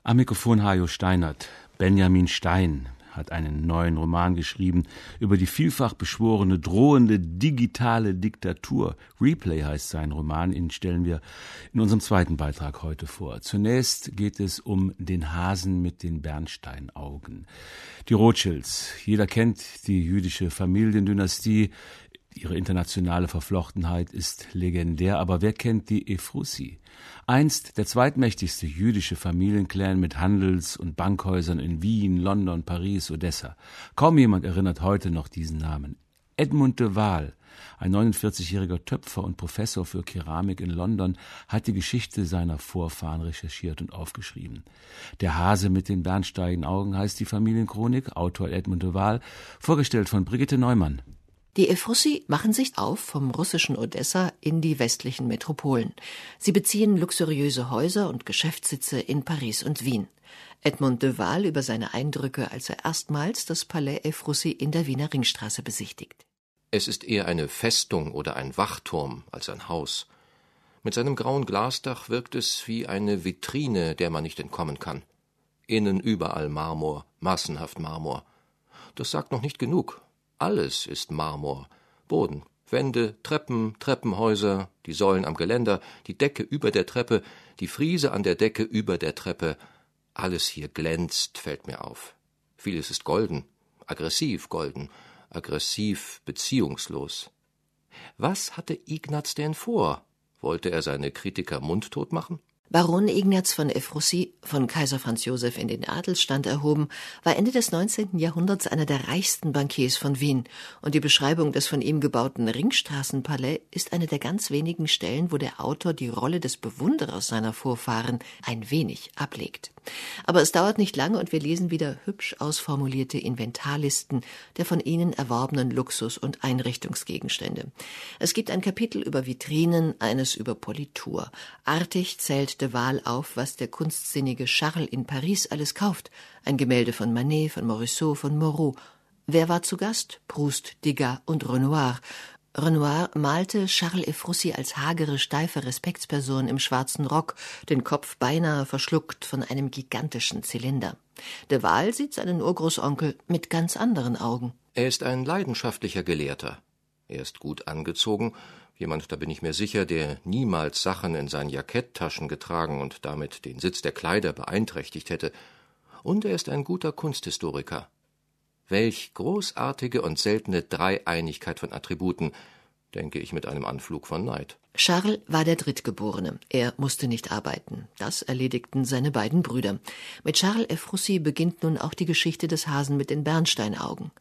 Am Mikrofon Hajo Steinert. Benjamin Stein hat einen neuen Roman geschrieben über die vielfach beschworene, drohende digitale Diktatur. Replay heißt sein Roman, ihn stellen wir in unserem zweiten Beitrag heute vor. Zunächst geht es um den Hasen mit den Bernsteinaugen. Die Rothschilds. Jeder kennt die jüdische Familiendynastie. Ihre internationale Verflochtenheit ist legendär, aber wer kennt die Ephrussi? Einst der zweitmächtigste jüdische Familienclan mit Handels- und Bankhäusern in Wien, London, Paris, Odessa. Kaum jemand erinnert heute noch diesen Namen. Edmund de Waal, ein 49-jähriger Töpfer und Professor für Keramik in London, hat die Geschichte seiner Vorfahren recherchiert und aufgeschrieben. Der Hase mit den Bernsteinaugen heißt die Familienchronik, Autor Edmund de Waal, vorgestellt von Brigitte Neumann. Die Ephrussi machen sich auf vom russischen Odessa in die westlichen Metropolen. Sie beziehen luxuriöse Häuser und Geschäftssitze in Paris und Wien. Edmund de Waal über seine Eindrücke, als er erstmals das Palais Ephrussi in der Wiener Ringstraße besichtigt. Es ist eher eine Festung oder ein Wachturm als ein Haus. Mit seinem grauen Glasdach wirkt es wie eine Vitrine, der man nicht entkommen kann. Innen überall Marmor, massenhaft Marmor. Das sagt noch nicht genug. Alles ist Marmor. Boden, Wände, Treppen, Treppenhäuser, die Säulen am Geländer, die Decke über der Treppe, die Friese an der Decke über der Treppe. Alles hier glänzt, fällt mir auf. Vieles ist golden, aggressiv beziehungslos. Was hatte Ignaz denn vor? Wollte er seine Kritiker mundtot machen? Baron Ignaz von Ephrussi, von Kaiser Franz Joseph in den Adelsstand erhoben, war Ende des 19. Jahrhunderts einer der reichsten Bankiers von Wien, und die Beschreibung des von ihm gebauten Ringstraßenpalais ist eine der ganz wenigen Stellen, wo der Autor die Rolle des Bewunderers seiner Vorfahren ein wenig ablegt. Aber es dauert nicht lange und wir lesen wieder hübsch ausformulierte Inventarlisten der von ihnen erworbenen Luxus- und Einrichtungsgegenstände. Es gibt ein Kapitel über Vitrinen, eines über Politur. Artig zählt de Waal auf, was der kunstsinnige Charles in Paris alles kauft. Ein Gemälde von Manet, von Morisot, von Moreau. Wer war zu Gast? Proust, Degas und Renoir. Renoir malte Charles Ephrussi als hagere, steife Respektsperson im schwarzen Rock, den Kopf beinahe verschluckt von einem gigantischen Zylinder. De Waal sieht seinen Urgroßonkel mit ganz anderen Augen. Er ist ein leidenschaftlicher Gelehrter. Er ist gut angezogen, jemand, da bin ich mir sicher, der niemals Sachen in seinen Jacketttaschen getragen und damit den Sitz der Kleider beeinträchtigt hätte. Und er ist ein guter Kunsthistoriker. Welch großartige und seltene Dreieinigkeit von Attributen, denke ich mit einem Anflug von Neid. Charles war der Drittgeborene. Er musste nicht arbeiten. Das erledigten seine beiden Brüder. Mit Charles Ephrussi beginnt nun auch die Geschichte des Hasen mit den Bernsteinaugen.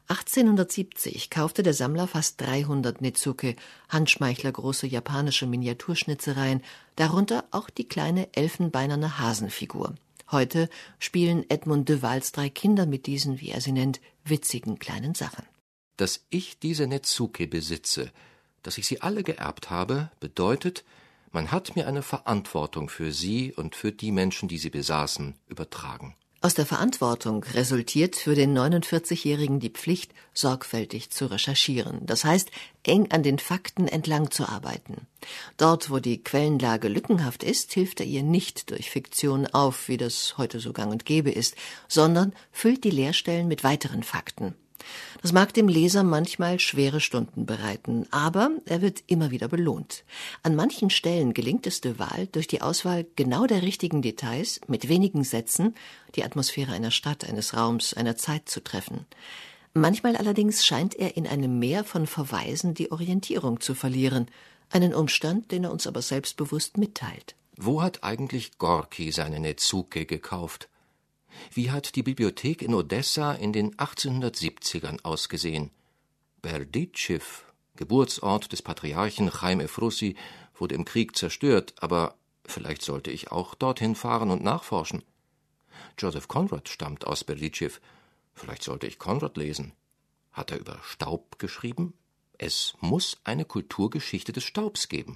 1870 kaufte der Sammler fast 300 Nezuke, handschmeichlergroße japanische Miniaturschnitzereien, darunter auch die kleine elfenbeinerne Hasenfigur. Heute spielen Edmund de Waals 3 Kinder mit diesen, wie er sie nennt, witzigen kleinen Sachen. Dass ich diese Nezuke besitze, dass ich sie alle geerbt habe, bedeutet, man hat mir eine Verantwortung für sie und für die Menschen, die sie besaßen, übertragen. Aus der Verantwortung resultiert für den 49-Jährigen die Pflicht, sorgfältig zu recherchieren. Das heißt, eng an den Fakten entlang zu arbeiten. Dort, wo die Quellenlage lückenhaft ist, hilft er ihr nicht durch Fiktion auf, wie das heute so gang und gäbe ist, sondern füllt die Leerstellen mit weiteren Fakten. Das mag dem Leser manchmal schwere Stunden bereiten, aber er wird immer wieder belohnt. An manchen Stellen gelingt es de Waal, durch die Auswahl genau der richtigen Details, mit wenigen Sätzen, die Atmosphäre einer Stadt, eines Raums, einer Zeit zu treffen. Manchmal allerdings scheint er in einem Meer von Verweisen die Orientierung zu verlieren, einen Umstand, den er uns aber selbstbewusst mitteilt. Wo hat eigentlich Gorki seine Nezuke gekauft? Wie hat die Bibliothek in Odessa in den 1870ern ausgesehen? Berditschew, Geburtsort des Patriarchen Chaim Ephrussi, wurde im Krieg zerstört, aber vielleicht sollte ich auch dorthin fahren und nachforschen. Joseph Conrad stammt aus Berditschew. Vielleicht sollte ich Conrad lesen. Hat er über Staub geschrieben? Es muss eine Kulturgeschichte des Staubs geben.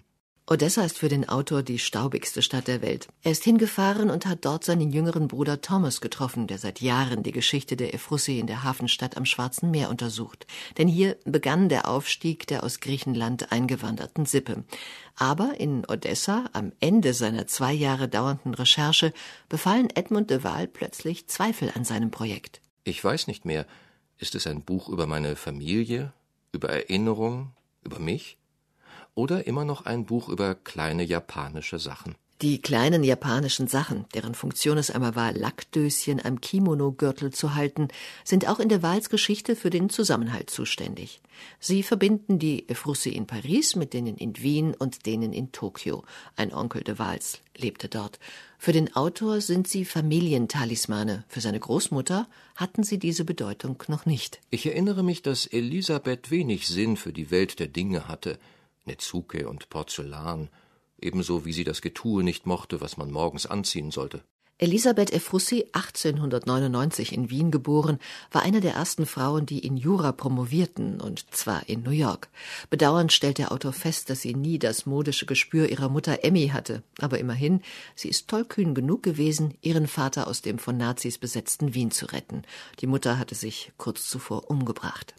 Odessa ist für den Autor die staubigste Stadt der Welt. Er ist hingefahren und hat dort seinen jüngeren Bruder Thomas getroffen, der seit Jahren die Geschichte der Ephrussi in der Hafenstadt am Schwarzen Meer untersucht. Denn hier begann der Aufstieg der aus Griechenland eingewanderten Sippe. Aber in Odessa, am Ende seiner 2 Jahre dauernden Recherche, befallen Edmund de Waal plötzlich Zweifel an seinem Projekt. Ich weiß nicht mehr, ist es ein Buch über meine Familie, über Erinnerung, über mich? Oder immer noch ein Buch über kleine japanische Sachen? Die kleinen japanischen Sachen, deren Funktion es einmal war, Lackdöschen am Kimono-Gürtel zu halten, sind auch in de Waals Geschichte für den Zusammenhalt zuständig. Sie verbinden die Ephrussi in Paris mit denen in Wien und denen in Tokio. Ein Onkel de Waals lebte dort. Für den Autor sind sie Familientalismane. Für seine Großmutter hatten sie diese Bedeutung noch nicht. Ich erinnere mich, dass Elisabeth wenig Sinn für die Welt der Dinge hatte. Nezuke und Porzellan, ebenso wie sie das Getue nicht mochte, was man morgens anziehen sollte. Elisabeth Ephrussi, 1899 in Wien geboren, war eine der ersten Frauen, die in Jura promovierten, und zwar in New York. Bedauernd stellt der Autor fest, dass sie nie das modische Gespür ihrer Mutter Emmy hatte. Aber immerhin, sie ist tollkühn genug gewesen, ihren Vater aus dem von Nazis besetzten Wien zu retten. Die Mutter hatte sich kurz zuvor umgebracht.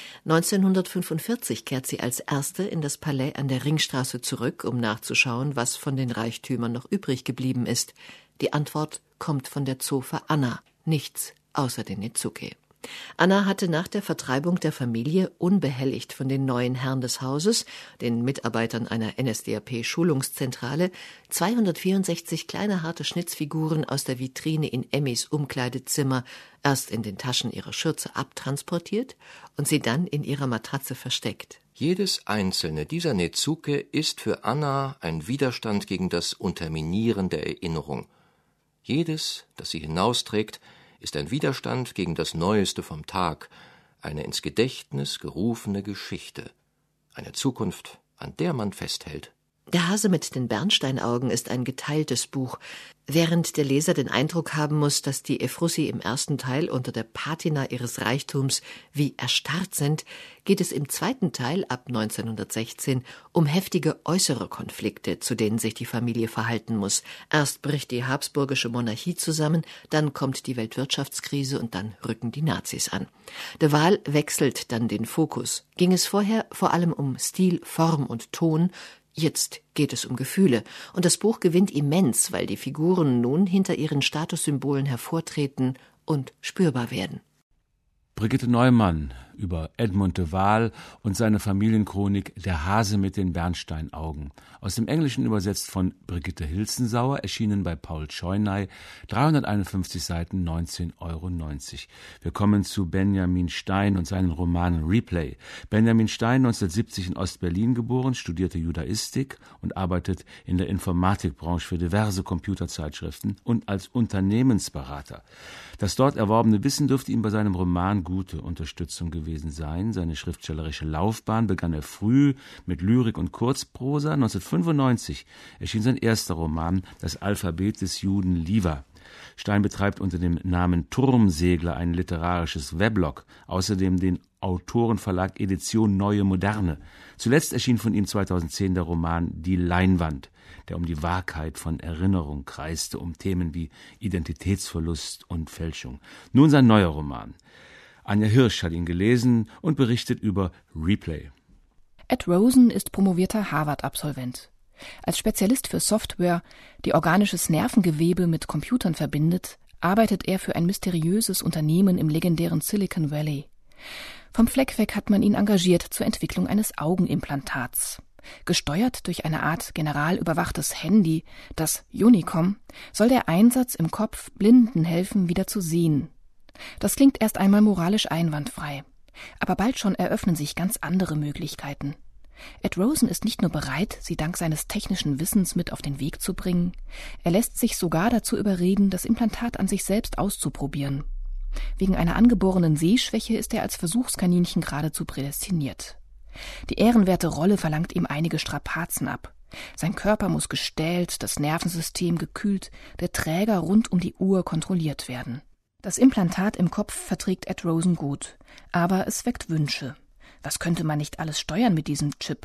1945 kehrt sie als Erste in das Palais an der Ringstraße zurück, um nachzuschauen, was von den Reichtümern noch übrig geblieben ist. Die Antwort kommt von der Zofe Anna. Nichts außer den Nezuke. Anna hatte nach der Vertreibung der Familie unbehelligt von den neuen Herren des Hauses, den Mitarbeitern einer NSDAP-Schulungszentrale, 264 kleine harte Schnitzfiguren aus der Vitrine in Emmys Umkleidezimmer erst in den Taschen ihrer Schürze abtransportiert und sie dann in ihrer Matratze versteckt. Jedes einzelne dieser Nezuke ist für Anna ein Widerstand gegen das Unterminieren der Erinnerung. Jedes, das sie hinausträgt, ist ein Widerstand gegen das Neueste vom Tag, eine ins Gedächtnis gerufene Geschichte, eine Zukunft, an der man festhält. Der Hase mit den Bernsteinaugen ist ein geteiltes Buch. Während der Leser den Eindruck haben muss, dass die Ephrussi im ersten Teil unter der Patina ihres Reichtums wie erstarrt sind, geht es im zweiten Teil ab 1916 um heftige äußere Konflikte, zu denen sich die Familie verhalten muss. Erst bricht die habsburgische Monarchie zusammen, dann kommt die Weltwirtschaftskrise und dann rücken die Nazis an. De Waal wechselt dann den Fokus. Ging es vorher vor allem um Stil, Form und Ton, jetzt geht es um Gefühle. Und das Buch gewinnt immens, weil die Figuren nun hinter ihren Statussymbolen hervortreten und spürbar werden. Brigitte Neumann über Edmund de Waal und seine Familienchronik Der Hase mit den Bernsteinaugen. Aus dem Englischen übersetzt von Brigitte Hilzensauer, erschienen bei Paul Scheunay, 351 Seiten, 19,90 €. Wir kommen zu Benjamin Stein und seinen Romanen Replay. Benjamin Stein, 1970 in Ost-Berlin geboren, studierte Judaistik und arbeitet in der Informatikbranche für diverse Computerzeitschriften und als Unternehmensberater. Das dort erworbene Wissen dürfte ihm bei seinem Roman gute Unterstützung gewesen sein. Seine schriftstellerische Laufbahn begann er früh mit Lyrik und Kurzprosa. 1995 erschien sein erster Roman, Das Alphabet des Juden Liva. Stein betreibt unter dem Namen Turmsegler ein literarisches Weblog, außerdem den Autorenverlag Edition Neue Moderne. Zuletzt erschien von ihm 2010 der Roman Die Leinwand, der um die Wahrheit von Erinnerung kreiste, um Themen wie Identitätsverlust und Fälschung. Nun sein neuer Roman. Anja Hirsch hat ihn gelesen und berichtet über Replay. Ed Rosen ist promovierter Harvard-Absolvent. Als Spezialist für Software, die organisches Nervengewebe mit Computern verbindet, arbeitet er für ein mysteriöses Unternehmen im legendären Silicon Valley. Vom Fleck weg hat man ihn engagiert zur Entwicklung eines Augenimplantats. Gesteuert durch eine Art generalüberwachtes Handy, das Unicom, soll der Einsatz im Kopf Blinden helfen, wieder zu sehen. Das klingt erst einmal moralisch einwandfrei. Aber bald schon eröffnen sich ganz andere Möglichkeiten. Ed Rosen ist nicht nur bereit, sie dank seines technischen Wissens mit auf den Weg zu bringen, er lässt sich sogar dazu überreden, das Implantat an sich selbst auszuprobieren. Wegen einer angeborenen Sehschwäche ist er als Versuchskaninchen geradezu prädestiniert. Die ehrenwerte Rolle verlangt ihm einige Strapazen ab. Sein Körper muss gestählt, das Nervensystem gekühlt, der Träger rund um die Uhr kontrolliert werden. Das Implantat im Kopf verträgt Ed Rosen gut, aber es weckt Wünsche. Was könnte man nicht alles steuern mit diesem Chip?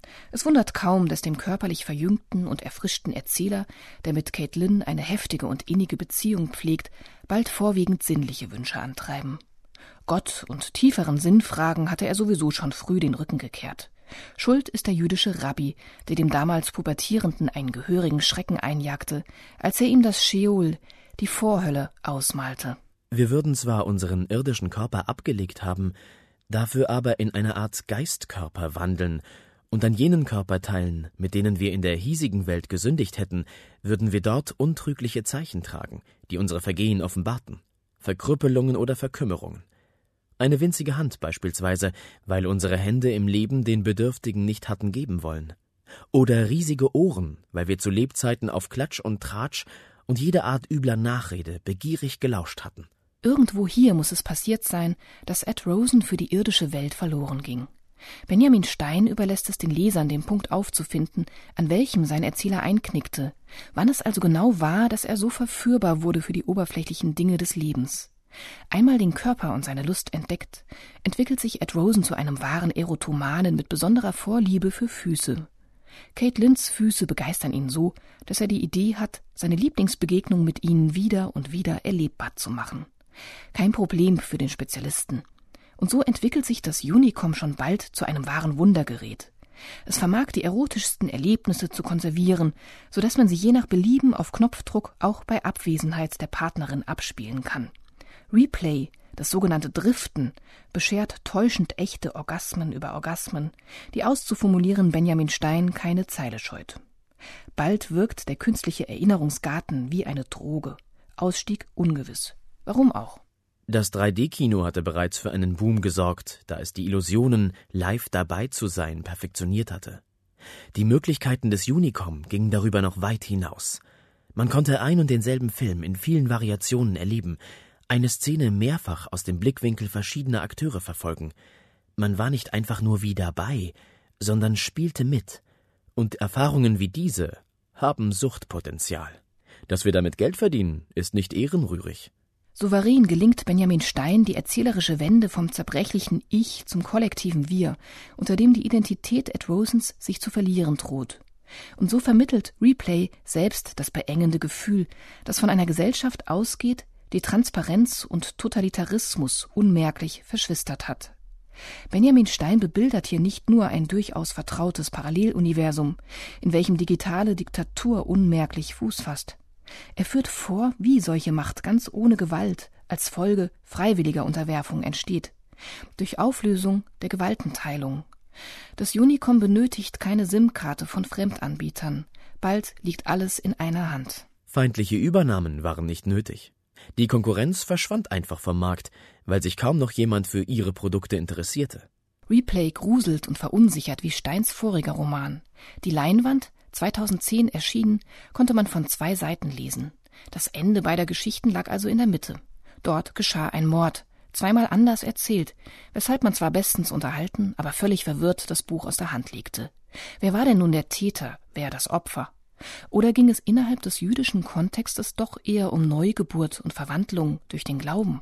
Es wundert kaum, dass dem körperlich verjüngten und erfrischten Erzähler, der mit Kate Lynn eine heftige und innige Beziehung pflegt, bald vorwiegend sinnliche Wünsche antreiben. Gott und tieferen Sinnfragen hatte er sowieso schon früh den Rücken gekehrt. Schuld ist der jüdische Rabbi, der dem damals Pubertierenden einen gehörigen Schrecken einjagte, als er ihm das Scheol, die Vorhölle, ausmalte. Wir würden zwar unseren irdischen Körper abgelegt haben, dafür aber in eine Art Geistkörper wandeln und an jenen Körperteilen, mit denen wir in der hiesigen Welt gesündigt hätten, würden wir dort untrügliche Zeichen tragen, die unsere Vergehen offenbarten, Verkrüppelungen oder Verkümmerungen. Eine winzige Hand beispielsweise, weil unsere Hände im Leben den Bedürftigen nicht hatten geben wollen. Oder riesige Ohren, weil wir zu Lebzeiten auf Klatsch und Tratsch und jede Art übler Nachrede begierig gelauscht hatten. Irgendwo hier muss es passiert sein, dass Ed Rosen für die irdische Welt verloren ging. Benjamin Stein überlässt es den Lesern, den Punkt aufzufinden, an welchem sein Erzähler einknickte, wann es also genau war, dass er so verführbar wurde für die oberflächlichen Dinge des Lebens. Einmal den Körper und seine Lust entdeckt, entwickelt sich Ed Rosen zu einem wahren Erotomanen mit besonderer Vorliebe für Füße. Kate Lynns Füße begeistern ihn so, dass er die Idee hat, seine Lieblingsbegegnung mit ihnen wieder und wieder erlebbar zu machen. Kein Problem für den Spezialisten. Und so entwickelt sich das Unicom schon bald zu einem wahren Wundergerät. Es vermag die erotischsten Erlebnisse zu konservieren, sodass man sie je nach Belieben auf Knopfdruck auch bei Abwesenheit der Partnerin abspielen kann. Replay, das sogenannte Driften, beschert täuschend echte Orgasmen über Orgasmen, die auszuformulieren Benjamin Stein keine Zeile scheut. Bald wirkt der künstliche Erinnerungsgarten wie eine Droge. Ausstieg ungewiss. Warum auch? Das 3D-Kino hatte bereits für einen Boom gesorgt, da es die Illusionen, live dabei zu sein, perfektioniert hatte. Die Möglichkeiten des Unicom gingen darüber noch weit hinaus. Man konnte ein und denselben Film in vielen Variationen erleben, eine Szene mehrfach aus dem Blickwinkel verschiedener Akteure verfolgen. Man war nicht einfach nur wie dabei, sondern spielte mit. Und Erfahrungen wie diese haben Suchtpotenzial. Dass wir damit Geld verdienen, ist nicht ehrenrührig. Souverän gelingt Benjamin Stein die erzählerische Wende vom zerbrechlichen Ich zum kollektiven Wir, unter dem die Identität Ed Rosens sich zu verlieren droht. Und so vermittelt Replay selbst das beengende Gefühl, das von einer Gesellschaft ausgeht, die Transparenz und Totalitarismus unmerklich verschwistert hat. Benjamin Stein bebildert hier nicht nur ein durchaus vertrautes Paralleluniversum, in welchem digitale Diktatur unmerklich Fuß fasst. Er führt vor, wie solche Macht ganz ohne Gewalt als Folge freiwilliger Unterwerfung entsteht, durch Auflösung der Gewaltenteilung. Das Unicom benötigt keine SIM-Karte von Fremdanbietern. Bald liegt alles in einer Hand. Feindliche Übernahmen waren nicht nötig. Die Konkurrenz verschwand einfach vom Markt, weil sich kaum noch jemand für ihre Produkte interessierte. Replay gruselt und verunsichert wie Steins voriger Roman. Die Leinwand, 2010 erschienen, konnte man von 2 Seiten lesen. Das Ende beider Geschichten lag also in der Mitte. Dort geschah ein Mord, zweimal anders erzählt, weshalb man zwar bestens unterhalten, aber völlig verwirrt das Buch aus der Hand legte. Wer war denn nun der Täter, wer das Opfer? Oder ging es innerhalb des jüdischen Kontextes doch eher um Neugeburt und Verwandlung durch den Glauben?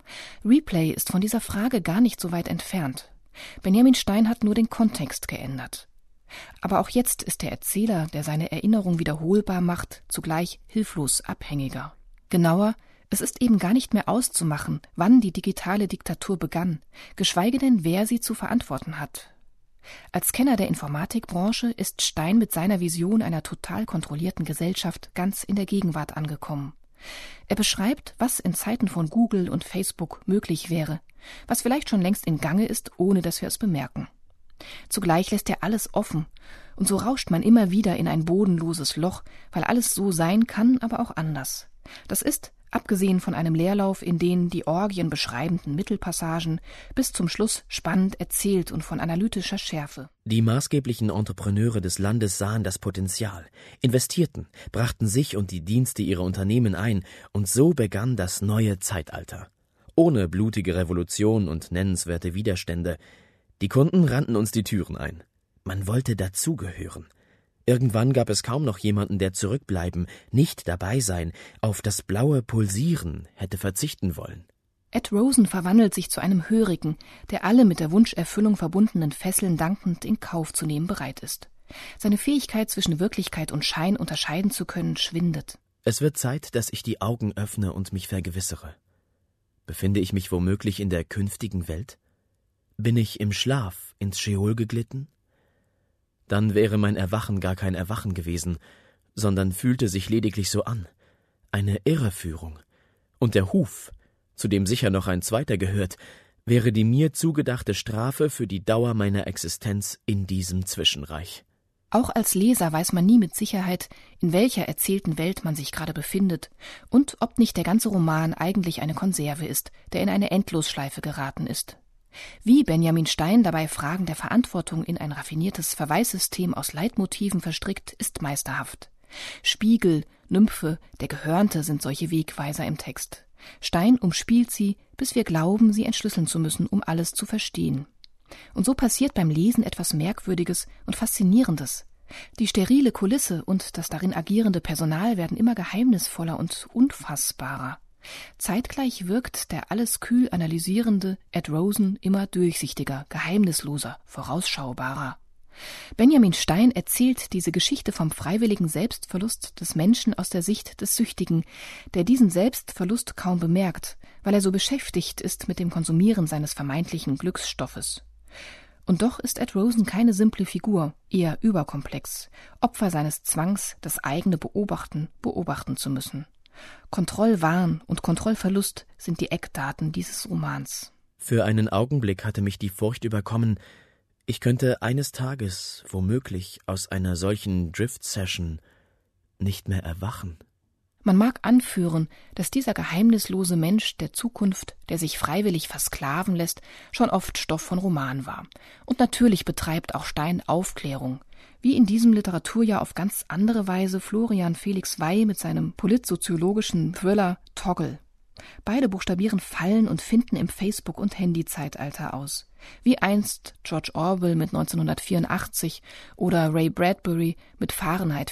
Replay ist von dieser Frage gar nicht so weit entfernt. Benjamin Stein hat nur den Kontext geändert. Aber auch jetzt ist der Erzähler, der seine Erinnerung wiederholbar macht, zugleich hilflos abhängiger. Genauer, es ist eben gar nicht mehr auszumachen, wann die digitale Diktatur begann, geschweige denn, wer sie zu verantworten hat. Als Kenner der Informatikbranche ist Stein mit seiner Vision einer total kontrollierten Gesellschaft ganz in der Gegenwart angekommen. Er beschreibt, was in Zeiten von Google und Facebook möglich wäre, was vielleicht schon längst in Gange ist, ohne dass wir es bemerken. Zugleich lässt er alles offen, und so rauscht man immer wieder in ein bodenloses Loch, weil alles so sein kann, aber auch anders. Das ist, abgesehen von einem Leerlauf in den die Orgien beschreibenden Mittelpassagen, bis zum Schluss spannend erzählt und von analytischer Schärfe. Die maßgeblichen Entrepreneure des Landes sahen das Potenzial, investierten, brachten sich und die Dienste ihrer Unternehmen ein, und so begann das neue Zeitalter. Ohne blutige Revolution und nennenswerte Widerstände. Die Kunden rannten uns die Türen ein. Man wollte dazugehören. Irgendwann gab es kaum noch jemanden, der zurückbleiben, nicht dabei sein, auf das blaue Pulsieren hätte verzichten wollen. Ed Rosen verwandelt sich zu einem Hörigen, der alle mit der Wunscherfüllung verbundenen Fesseln dankend in Kauf zu nehmen bereit ist. Seine Fähigkeit, zwischen Wirklichkeit und Schein unterscheiden zu können, schwindet. Es wird Zeit, dass ich die Augen öffne und mich vergewissere. Befinde ich mich womöglich in der künftigen Welt? Bin ich im Schlaf ins Scheol geglitten? Dann wäre mein Erwachen gar kein Erwachen gewesen, sondern fühlte sich lediglich so an. Eine Irreführung. Und der Huf, zu dem sicher noch ein zweiter gehört, wäre die mir zugedachte Strafe für die Dauer meiner Existenz in diesem Zwischenreich. Auch als Leser weiß man nie mit Sicherheit, in welcher erzählten Welt man sich gerade befindet und ob nicht der ganze Roman eigentlich eine Konserve ist, der in eine Endlosschleife geraten ist. Wie Benjamin Stein dabei Fragen der Verantwortung in ein raffiniertes Verweissystem aus Leitmotiven verstrickt, ist meisterhaft. Spiegel, Nymphe, der Gehörnte sind solche Wegweiser im Text. Stein umspielt sie, bis wir glauben, sie entschlüsseln zu müssen, um alles zu verstehen. Und so passiert beim Lesen etwas Merkwürdiges und Faszinierendes. Die sterile Kulisse und das darin agierende Personal werden immer geheimnisvoller und unfassbarer. Zeitgleich wirkt der alles kühl analysierende Ed Rosen immer durchsichtiger, geheimnisloser, vorausschaubarer. Benjamin Stein erzählt diese Geschichte vom freiwilligen Selbstverlust des Menschen aus der Sicht des Süchtigen, der diesen Selbstverlust kaum bemerkt, weil er so beschäftigt ist mit dem Konsumieren seines vermeintlichen Glücksstoffes. Und doch ist Ed Rosen keine simple Figur, eher überkomplex, Opfer seines Zwangs, das eigene beobachten zu müssen. Kontrollwahn und Kontrollverlust sind die Eckdaten dieses Romans. Für einen Augenblick hatte mich die Furcht überkommen, ich könnte eines Tages, womöglich, aus einer solchen Drift-Session nicht mehr erwachen. Man mag anführen, dass dieser geheimnislose Mensch der Zukunft, der sich freiwillig versklaven lässt, schon oft Stoff von Roman war. Und natürlich betreibt auch Stein Aufklärung, wie in diesem Literaturjahr auf ganz andere Weise Florian Felix Wey mit seinem politsoziologischen Thriller Toggle. Beide buchstabieren Fallen und Finden im Facebook- und Handy-Zeitalter aus. Wie einst George Orwell mit 1984 oder Ray Bradbury mit Fahrenheit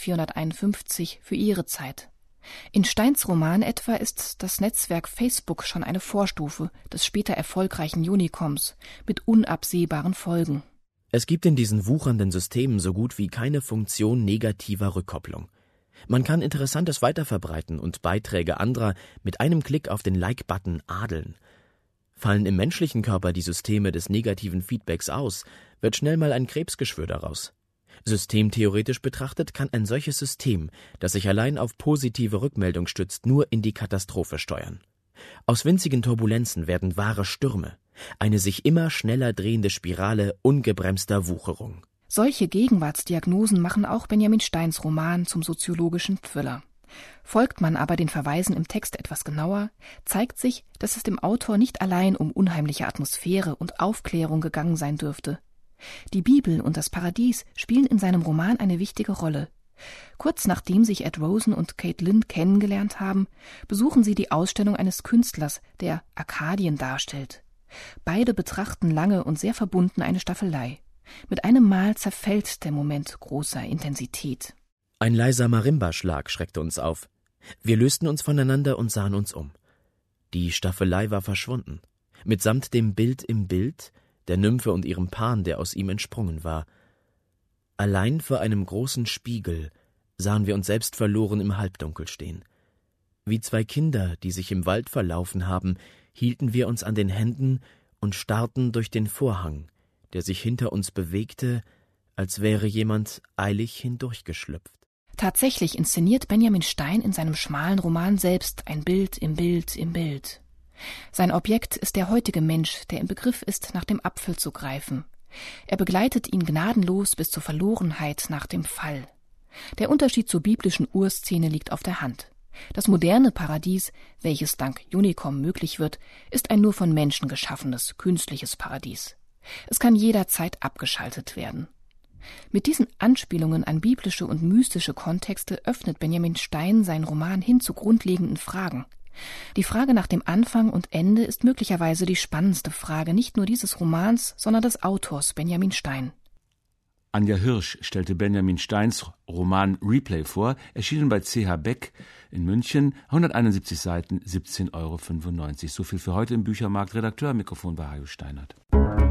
451 für ihre Zeit. In Steins Roman etwa ist das Netzwerk Facebook schon eine Vorstufe des später erfolgreichen Unicoms mit unabsehbaren Folgen. Es gibt in diesen wuchernden Systemen so gut wie keine Funktion negativer Rückkopplung. Man kann Interessantes weiterverbreiten und Beiträge anderer mit einem Klick auf den Like-Button adeln. Fallen im menschlichen Körper die Systeme des negativen Feedbacks aus, wird schnell mal ein Krebsgeschwür daraus. Systemtheoretisch betrachtet kann ein solches System, das sich allein auf positive Rückmeldung stützt, nur in die Katastrophe steuern. Aus winzigen Turbulenzen werden wahre Stürme, eine sich immer schneller drehende Spirale ungebremster Wucherung. Solche Gegenwartsdiagnosen machen auch Benjamin Steins Roman zum soziologischen Thriller. Folgt man aber den Verweisen im Text etwas genauer, zeigt sich, dass es dem Autor nicht allein um unheimliche Atmosphäre und Aufklärung gegangen sein dürfte. Die Bibel und das Paradies spielen in seinem Roman eine wichtige Rolle. Kurz nachdem sich Ed Rosen und Kate Lind kennengelernt haben, besuchen sie die Ausstellung eines Künstlers, der Arkadien darstellt. Beide betrachten lange und sehr verbunden eine Staffelei. Mit einem Mal zerfällt der Moment großer Intensität. Ein leiser Marimba-Schlag schreckte uns auf. Wir lösten uns voneinander und sahen uns um. Die Staffelei war verschwunden, mitsamt dem Bild im Bild, der Nymphe und ihrem Pan, der aus ihm entsprungen war. Allein vor einem großen Spiegel sahen wir uns selbst verloren im Halbdunkel stehen. Wie zwei Kinder, die sich im Wald verlaufen haben, hielten wir uns an den Händen und starrten durch den Vorhang, der sich hinter uns bewegte, als wäre jemand eilig hindurchgeschlüpft. Tatsächlich inszeniert Benjamin Stein in seinem schmalen Roman selbst ein Bild im Bild im Bild. Sein Objekt ist der heutige Mensch, der im Begriff ist, nach dem Apfel zu greifen. Er begleitet ihn gnadenlos bis zur Verlorenheit nach dem Fall. Der Unterschied zur biblischen Urszene liegt auf der Hand. Das moderne Paradies, welches dank Unicom möglich wird, ist ein nur von Menschen geschaffenes, künstliches Paradies. Es kann jederzeit abgeschaltet werden. Mit diesen Anspielungen an biblische und mystische Kontexte öffnet Benjamin Stein seinen Roman hin zu grundlegenden Fragen. Die Frage nach dem Anfang und Ende ist möglicherweise die spannendste Frage nicht nur dieses Romans, sondern des Autors Benjamin Stein. Anja Hirsch stellte Benjamin Steins Roman Replay vor, erschienen bei CH Beck in München, 171 Seiten, 17,95 €. So viel für heute im Büchermarkt. Redakteur am Mikrofon war Hajo Steinert.